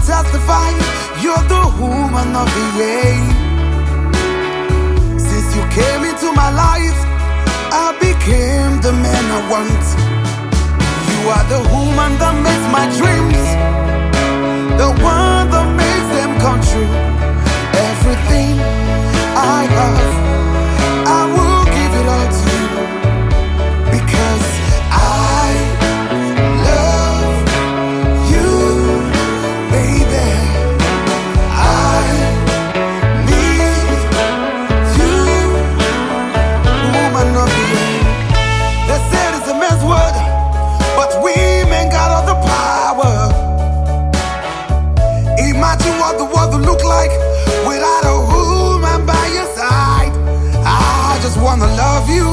testify, you're the woman of the year. Since you came into my life, I became the man I want. You are the woman that makes my dreams, the one that makes them come true. Everything I have, I will give it all to you, because I love you, baby. I need you, woman of the year. They said it's a man's word, but women got all the power. Imagine what the world would look like without a woman by your side. I just wanna love you,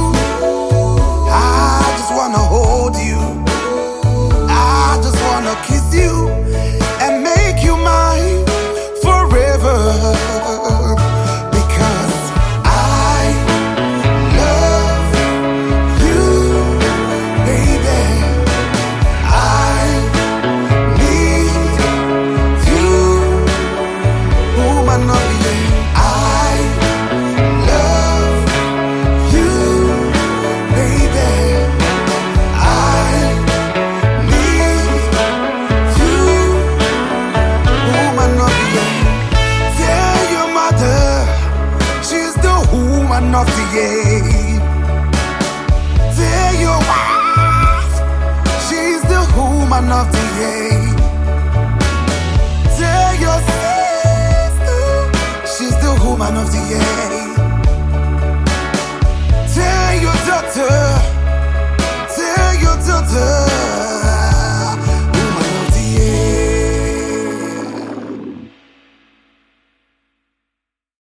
I just wanna hold you, I just wanna kiss you and make you mine forever. Because I love you, baby. I need you, woman of the year. I love you, baby. I need you, woman of the year. Tell your mother she's the woman of the year. Tell your wife she's the woman of the year. Tell your sister she's the woman of the year. Tell your daughter